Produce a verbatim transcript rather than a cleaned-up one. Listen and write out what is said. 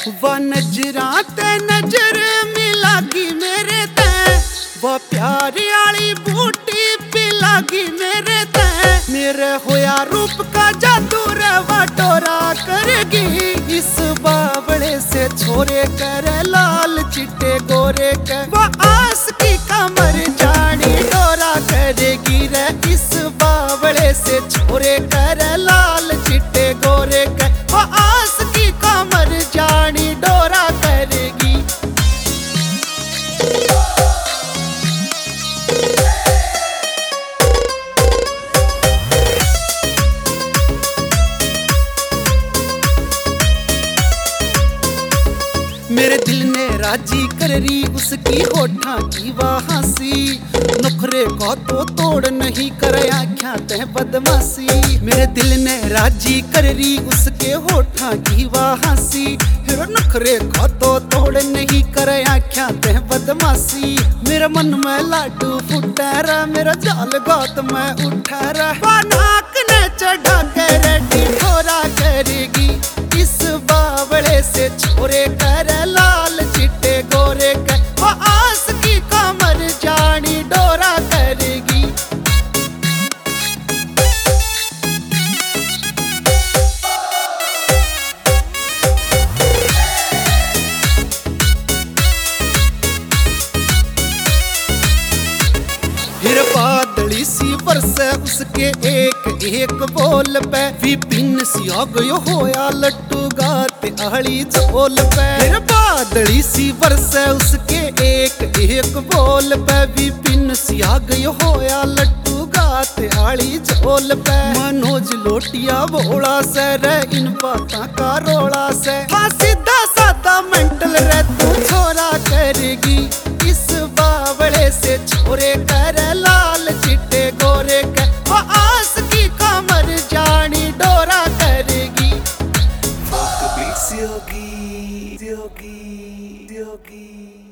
वह नजरां ते नजर मिलागी मेरे ते, वह प्यार आली बूटी पिलागी मेरे ते। मेरे होया रूप का जादू रवा टोरा करेगी, इस बावड़े से छोरे करे लाल चिट्टे गोरे के। वह आस की कमर जानी डोरा करेगी रे, इस बावड़े से छोरे करे लाल चिट्टे गोरे के। वह आस की कमर जानी डोरा करेगी। मेरे दिल ने राजी कर रही उसकी होठा की वह हंसी, नखरे को तो तोड़ नहीं कर आख्या तह बदमाशी। मेरे दिल ने राजी कर रही उसके होठा की वह हंसी, नखरे को तो तोड़ नहीं कर आख्या तह बदमाशी। मेरे मन में लाडू फुटा रहा, मेरा जाल गोत में उठा रहा। नाक ने चढ़ा कर ठोरा करेगी, इस बावड़े से छोरे कर लाल चिट्टे गोरे के। वह आस की कमर जानी डोरा करेगी। फिर बादली सी बरसे उसके एक एक बोल पे, विपिन सी आ गयो होया लट्टू गाते आली झोल पे। फिर बादली सी बरसे उसके एक एक बोल पे, विपिन सी आ गयो होया लट्टू गाते आली झोल पे। मनोज लोटिया भोला से रे इन बाता का रोला से, हाँ सीधा साधा मेंटल रे तू छोरा करेगी, इस बावड़े से छोरे कर लाल चिट्टे गोरे के। वह आस की कमर जानी डोरा करेगी। Fuck a big silky, silky, silky.